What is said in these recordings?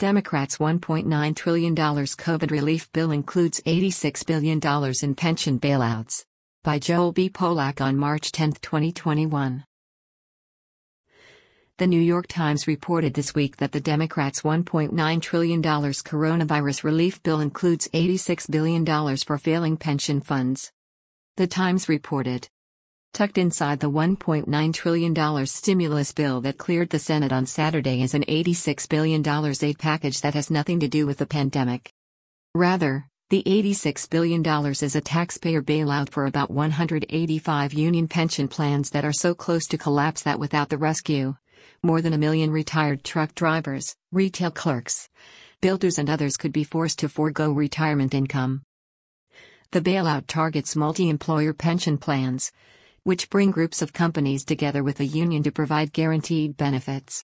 Democrats' $1.9 trillion COVID relief bill includes $86 billion in pension bailouts. By Joel B. Polak on March 10, 2021. The New York Times reported this week that the Democrats' $1.9 trillion coronavirus relief bill includes $86 billion for failing pension funds. The Times reported. Tucked inside the $1.9 trillion stimulus bill that cleared the Senate on Saturday is an $86 billion aid package that has nothing to do with the pandemic. Rather, the $86 billion is a taxpayer bailout for about 185 union pension plans that are so close to collapse that without the rescue, more than 1 million retired truck drivers, retail clerks, builders and others could be forced to forego retirement income. The bailout targets multi-employer pension plans, which bring groups of companies together with a union to provide guaranteed benefits.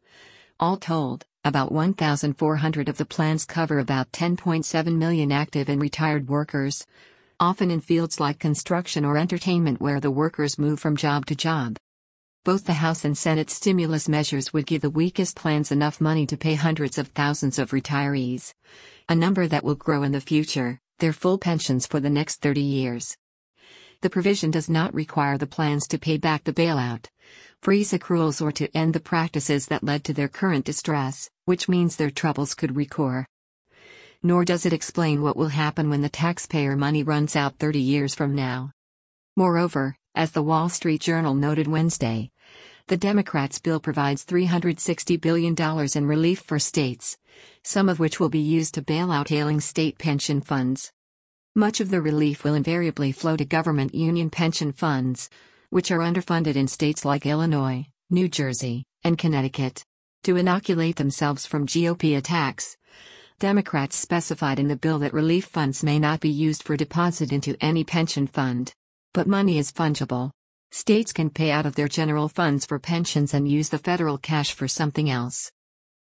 All told, about 1,400 of the plans cover about 10.7 million active and retired workers, often in fields like construction or entertainment where the workers move from job to job. Both the House and Senate stimulus measures would give the weakest plans enough money to pay hundreds of thousands of retirees, a number that will grow in the future, their full pensions for the next 30 years. The provision does not require the plans to pay back the bailout, freeze accruals or to end the practices that led to their current distress, which means their troubles could recur. Nor does it explain what will happen when the taxpayer money runs out 30 years from now. Moreover, as the Wall Street Journal noted Wednesday, the Democrats' bill provides $360 billion in relief for states, some of which will be used to bail out ailing state pension funds. Much of the relief will invariably flow to government union pension funds, which are underfunded in states like Illinois, New Jersey, and Connecticut. To inoculate themselves from GOP attacks, Democrats specified in the bill that relief funds may not be used for deposit into any pension fund. But money is fungible. States can pay out of their general funds for pensions and use the federal cash for something else.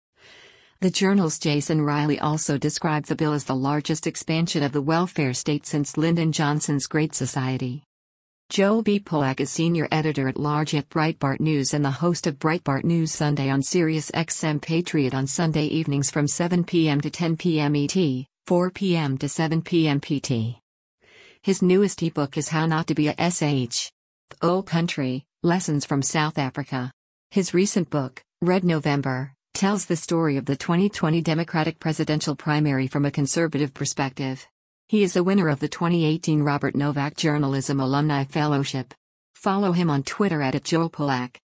The Journal's Jason Riley also described the bill as the largest expansion of the welfare state since Lyndon Johnson's Great Society. Joel B. Polak is senior editor-at-large at Breitbart News and the host of Breitbart News Sunday on Sirius XM Patriot on Sunday evenings from 7 p.m. to 10 p.m. ET, 4 p.m. to 7 p.m. PT. His newest ebook is How Not to Be a SH. The Old Country, Lessons from South Africa. His recent book, Red November, tells the story of the 2020 Democratic presidential primary from a conservative perspective. He is a winner of the 2018 Robert Novak Journalism Alumni Fellowship. Follow him on Twitter @JoelPolak.